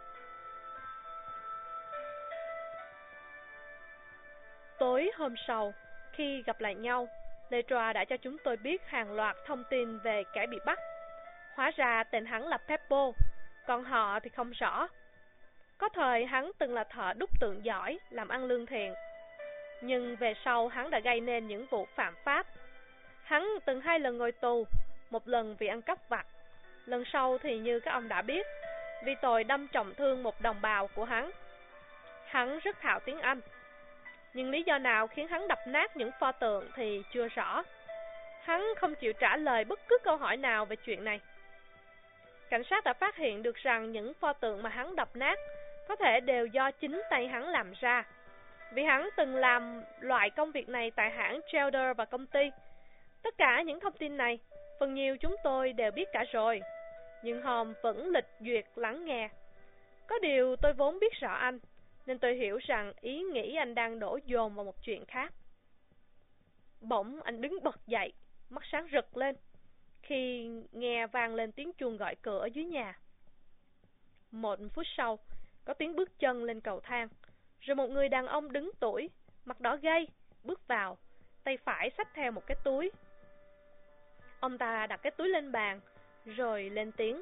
Tối hôm sau, khi gặp lại nhau, Letra đã cho chúng tôi biết hàng loạt thông tin về kẻ bị bắt. Hóa ra tên hắn là Peppo, còn họ thì không rõ. Có thời hắn từng là thợ đúc tượng giỏi, làm ăn lương thiện. Nhưng về sau hắn đã gây nên những vụ phạm pháp. Hắn từng 2 lần ngồi tù, một lần vì ăn cắp vặt. Lần sau thì như các ông đã biết, vì tội đâm trọng thương một đồng bào của hắn. Hắn rất thạo tiếng Anh. Nhưng lý do nào khiến hắn đập nát những pho tượng thì chưa rõ. Hắn không chịu trả lời bất cứ câu hỏi nào về chuyện này. Cảnh sát đã phát hiện được rằng những pho tượng mà hắn đập nát có thể đều do chính tay hắn làm ra, vì hắn từng làm loại công việc này tại hãng Gelder và công ty. Tất cả những thông tin này, phần nhiều chúng tôi đều biết cả rồi, nhưng Holmes vẫn lịch duyệt lắng nghe. Có điều tôi vốn biết rõ anh, nên tôi hiểu rằng ý nghĩ anh đang đổ dồn vào một chuyện khác. Bỗng anh đứng bật dậy, mắt sáng rực lên, khi nghe vang lên tiếng chuông gọi cửa ở dưới nhà. 1 phút sau, có tiếng bước chân lên cầu thang, rồi một người đàn ông đứng tuổi, mặt đỏ gay, bước vào, tay phải xách theo một cái túi. Ông ta đặt cái túi lên bàn, rồi lên tiếng.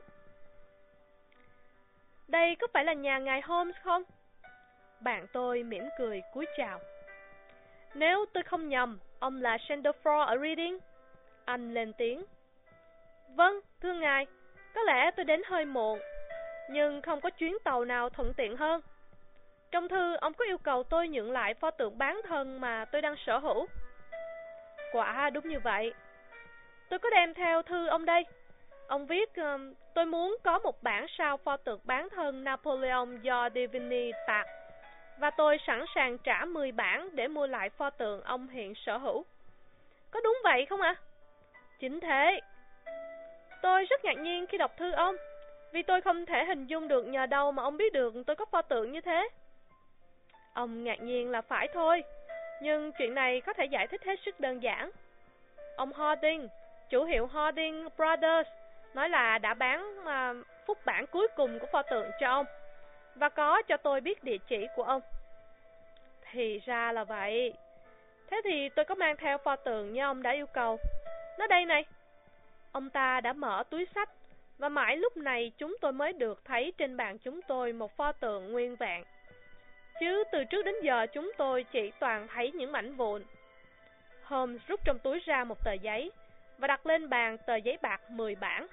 Đây có phải là nhà ngài Holmes không? Bạn tôi mỉm cười cúi chào. Nếu tôi không nhầm, ông là Sandefur ở Reading. Anh lên tiếng. Vâng, thưa ngài, có lẽ tôi đến hơi muộn, nhưng không có chuyến tàu nào thuận tiện hơn. Trong thư, ông có yêu cầu tôi nhượng lại pho tượng bán thân mà tôi đang sở hữu. Quả đúng như vậy. Tôi có đem theo thư ông đây. Ông viết tôi muốn có một bản sao pho tượng bán thân Napoleon do Divini tạc, và tôi sẵn sàng trả 10 bản để mua lại pho tượng ông hiện sở hữu. Có đúng vậy không ạ? Chính thế. Tôi rất ngạc nhiên khi đọc thư ông, vì tôi không thể hình dung được nhờ đâu mà ông biết được tôi có pho tượng như thế. Ông ngạc nhiên là phải thôi, nhưng chuyện này có thể giải thích hết sức đơn giản. Ông Harding, chủ hiệu Harding Brothers, nói là đã bán phúc bản cuối cùng của pho tượng cho ông, và có cho tôi biết địa chỉ của ông. Thì ra là vậy. Thế thì tôi có mang theo pho tượng như ông đã yêu cầu. Nó đây này. Ông ta đã mở túi xách, và mãi lúc này chúng tôi mới được thấy trên bàn chúng tôi một pho tượng nguyên vẹn. Chứ từ trước đến giờ chúng tôi chỉ toàn thấy những mảnh vụn. Holmes rút trong túi ra một tờ giấy và đặt lên bàn tờ giấy bạc 10 bản.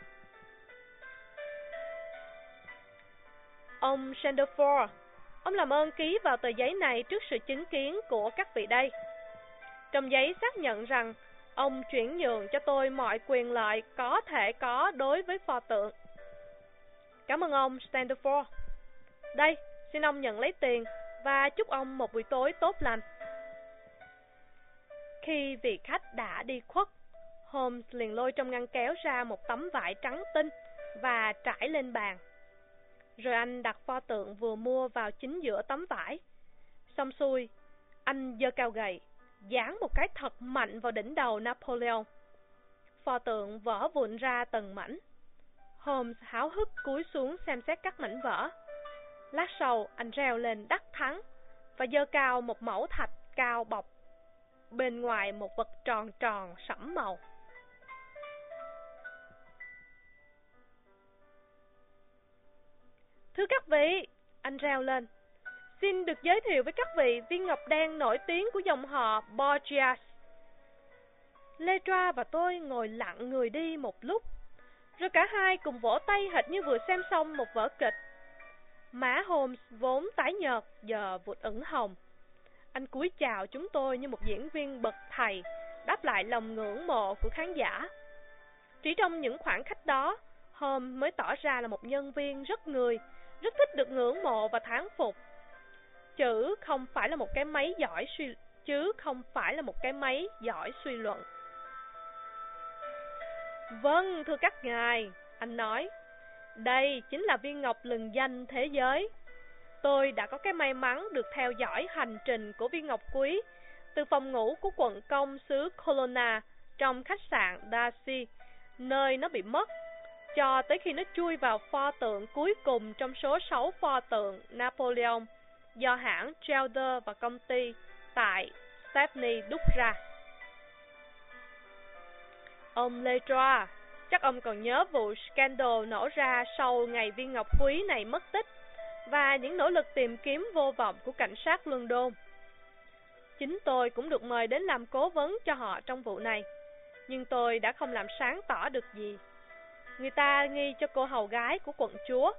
Ông Sandeford, ông làm ơn ký vào tờ giấy này trước sự chứng kiến của các vị đây. Trong giấy xác nhận rằng ông chuyển nhượng cho tôi mọi quyền lợi có thể có đối với pho tượng. Cảm ơn ông Sandeford. Đây, xin ông nhận lấy tiền và chúc ông một buổi tối tốt lành. Khi vị khách đã đi khuất, Holmes liền lôi trong ngăn kéo ra một tấm vải trắng tinh và trải lên bàn. Rồi anh đặt pho tượng vừa mua vào chính giữa tấm vải. Xong xuôi, anh giơ cao gậy, giáng một cái thật mạnh vào đỉnh đầu Napoleon. Pho tượng vỡ vụn ra từng mảnh. Holmes háo hức cúi xuống xem xét các mảnh vỡ. Lát sau, anh reo lên đắc thắng và giơ cao một mẩu thạch cao bọc bên ngoài một vật tròn tròn sẫm màu. Thưa các vị, anh reo lên, xin được giới thiệu với các vị viên ngọc đen nổi tiếng của dòng họ Borgias. Letra và tôi ngồi lặng người đi một lúc, rồi cả hai cùng vỗ tay hệt như vừa xem xong một vở kịch. Má Holmes vốn tái nhợt giờ vụt ửng hồng. Anh cúi chào chúng tôi như một diễn viên bậc thầy, đáp lại lòng ngưỡng mộ của khán giả. Chỉ trong những khoảnh khắc đó, Holmes mới tỏ ra là một nhân viên rất thích được ngưỡng mộ và thán phục. Chứ không phải là một cái máy giỏi suy luận. Vâng, thưa các ngài, anh nói, đây chính là viên ngọc lừng danh thế giới. Tôi đã có cái may mắn được theo dõi hành trình của viên ngọc quý từ phòng ngủ của quận công xứ Colonna trong khách sạn Darcy, nơi nó bị mất, cho tới khi nó chui vào pho tượng cuối cùng trong số 6 pho tượng Napoleon do hãng Gelder và công ty tại Stepney đúc ra. Ông Letra, chắc ông còn nhớ vụ scandal nổ ra sau ngày viên ngọc quý này mất tích và những nỗ lực tìm kiếm vô vọng của cảnh sát London. Chính tôi cũng được mời đến làm cố vấn cho họ trong vụ này, nhưng tôi đã không làm sáng tỏ được gì. Người ta nghi cho cô hầu gái của quận chúa.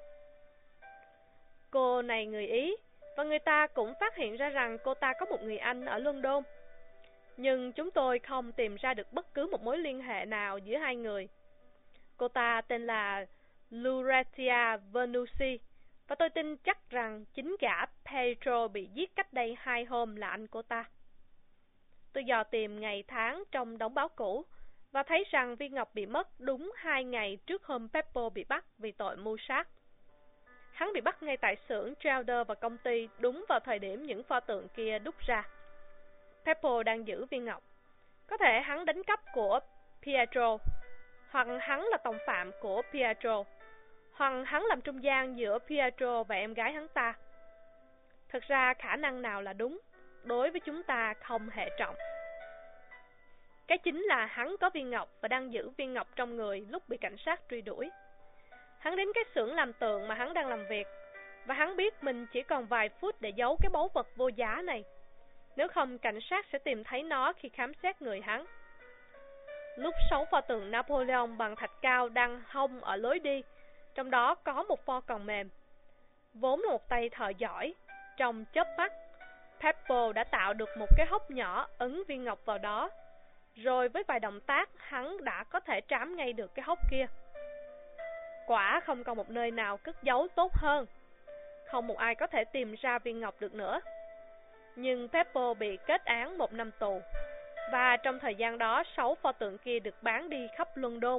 Cô này người Ý, và người ta cũng phát hiện ra rằng cô ta có một người anh ở London. Nhưng chúng tôi không tìm ra được bất cứ một mối liên hệ nào giữa hai người. Cô ta tên là Lucrezia Venusi, và tôi tin chắc rằng chính gã Pedro bị giết cách đây 2 hôm là anh cô ta. Tôi dò tìm ngày tháng trong đống báo cũ và thấy rằng viên ngọc bị mất đúng 2 ngày trước hôm Peppo bị bắt vì tội mưu sát. Hắn bị bắt ngay tại xưởng Gelder và công ty đúng vào thời điểm những pho tượng kia đúc ra. Peppo đang giữ viên ngọc. Có thể hắn đánh cắp của Pietro, hoặc hắn là đồng phạm của Pietro, hoặc hắn làm trung gian giữa Pietro và em gái hắn ta. Thực ra khả năng nào là đúng, đối với chúng ta không hệ trọng. Cái chính là hắn có viên ngọc và đang giữ viên ngọc trong người lúc bị cảnh sát truy đuổi. Hắn đến cái xưởng làm tượng mà hắn đang làm việc, và hắn biết mình chỉ còn vài phút để giấu cái báu vật vô giá này. Nếu không, cảnh sát sẽ tìm thấy nó khi khám xét người hắn. Lúc 6 pho tượng Napoleon bằng thạch cao đang hong ở lối đi, trong đó có một pho còn mềm. Vốn là một tay thợ giỏi, trong chớp mắt, Peppo đã tạo được một cái hốc nhỏ ấn viên ngọc vào đó. Rồi với vài động tác, hắn đã có thể trám ngay được cái hốc kia. Quả không còn một nơi nào cất giấu tốt hơn. Không một ai có thể tìm ra viên ngọc được nữa. Nhưng Pepper bị kết án 1 năm tù. Và trong thời gian đó, 6 pho tượng kia được bán đi khắp London.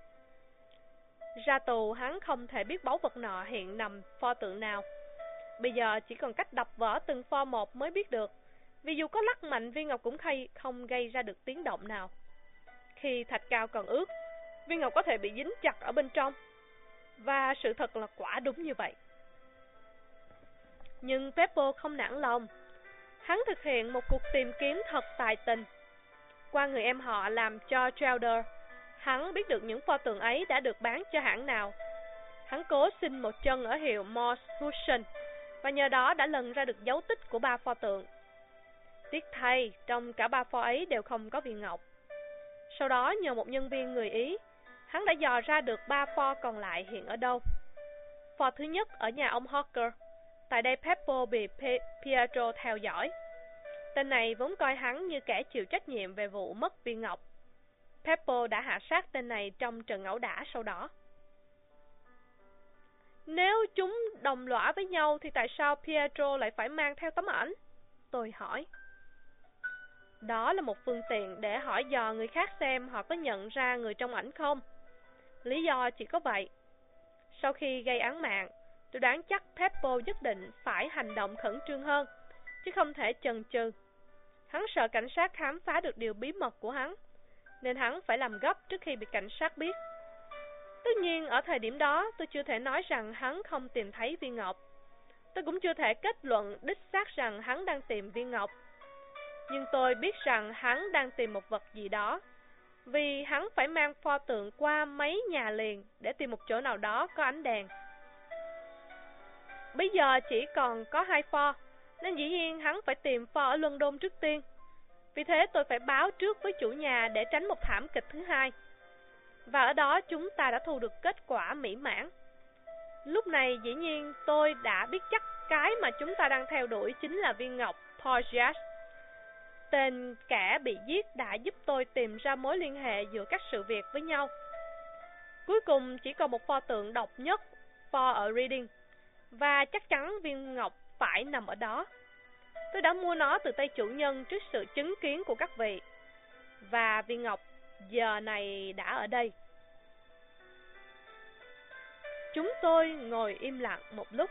Ra tù, hắn không thể biết báu vật nọ hiện nằm pho tượng nào. Bây giờ chỉ còn cách đập vỡ từng pho một mới biết được. Vì dù có lắc mạnh, viên ngọc cũng không gây ra được tiếng động nào. Khi thạch cao còn ướt, viên ngọc có thể bị dính chặt ở bên trong. Và sự thật là quả đúng như vậy. Nhưng Pepper không nản lòng. Hắn thực hiện một cuộc tìm kiếm thật tài tình. Qua người em họ làm cho Trelder, hắn biết được những pho tượng ấy đã được bán cho hãng nào. Hắn cố xin một chân ở hiệu Morse Hudson và nhờ đó đã lần ra được dấu tích của 3 pho tượng. Tiếc thay, trong cả 3 pho ấy đều không có viên ngọc. Sau đó nhờ một nhân viên người Ý, hắn đã dò ra được 3 pho còn lại hiện ở đâu. Pho thứ nhất ở nhà ông Hawker. Tại đây Pepper bị Pietro theo dõi. Tên này vốn coi hắn như kẻ chịu trách nhiệm về vụ mất viên ngọc. Pepper đã hạ sát tên này trong trận ẩu đả sau đó. Nếu chúng đồng lõa với nhau thì tại sao Pietro lại phải mang theo tấm ảnh? Tôi hỏi. Đó là một phương tiện để hỏi dò người khác xem họ có nhận ra người trong ảnh không. Lý do chỉ có vậy. Sau khi gây án mạng, tôi đoán chắc Pepper nhất định phải hành động khẩn trương hơn, chứ không thể chần chừ. Hắn sợ cảnh sát khám phá được điều bí mật của hắn, nên hắn phải làm gấp trước khi bị cảnh sát biết. Tất nhiên, ở thời điểm đó, tôi chưa thể nói rằng hắn không tìm thấy viên ngọc. Tôi cũng chưa thể kết luận đích xác rằng hắn đang tìm viên ngọc. Nhưng tôi biết rằng hắn đang tìm một vật gì đó, vì hắn phải mang pho tượng qua mấy nhà liền để tìm một chỗ nào đó có ánh đèn. Bây giờ chỉ còn có 2 pho, nên dĩ nhiên hắn phải tìm pho ở London trước tiên. Vì thế tôi phải báo trước với chủ nhà để tránh một thảm kịch thứ hai. Và ở đó chúng ta đã thu được kết quả mỹ mãn. Lúc này dĩ nhiên tôi đã biết chắc cái mà chúng ta đang theo đuổi chính là viên ngọc Porgias. Tên kẻ bị giết đã giúp tôi tìm ra mối liên hệ giữa các sự việc với nhau. Cuối cùng chỉ còn một pho tượng độc nhất, pho ở Reading, và chắc chắn viên ngọc phải nằm ở đó. Tôi đã mua nó từ tay chủ nhân trước sự chứng kiến của các vị. Và viên ngọc giờ này đã ở đây. Chúng tôi ngồi im lặng một lúc.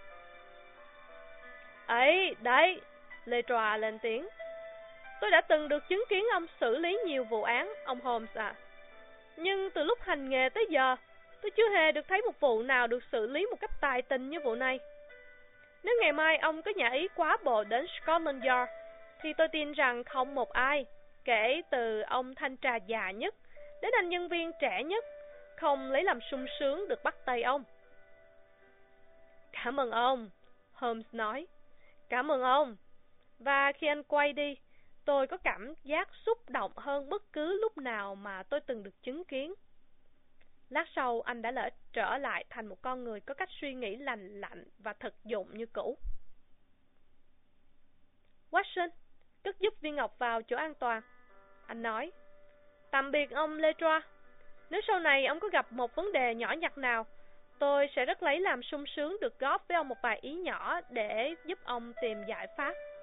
Ấy, đấy, Letroa lên tiếng. Tôi đã từng được chứng kiến ông xử lý nhiều vụ án, ông Holmes à. Nhưng từ lúc hành nghề tới giờ, tôi chưa hề được thấy một vụ nào được xử lý một cách tài tình như vụ này. Nếu ngày mai ông có nhã ý quá bộ đến Scotland Yard, thì tôi tin rằng không một ai, kể từ ông thanh tra già nhất đến anh nhân viên trẻ nhất, không lấy làm sung sướng được bắt tay ông. Cảm ơn ông, Holmes nói. Cảm ơn ông. Và khi anh quay đi, tôi có cảm giác xúc động hơn bất cứ lúc nào mà tôi từng được chứng kiến. Lát sau anh đã trở lại thành một con người có cách suy nghĩ lành lạnh và thực dụng như cũ. Watson, cất giúp viên ngọc vào chỗ an toàn. Anh nói. Tạm biệt ông Letroa. Nếu sau này ông có gặp một vấn đề nhỏ nhặt nào, tôi sẽ rất lấy làm sung sướng được góp với ông một vài ý nhỏ để giúp ông tìm giải pháp.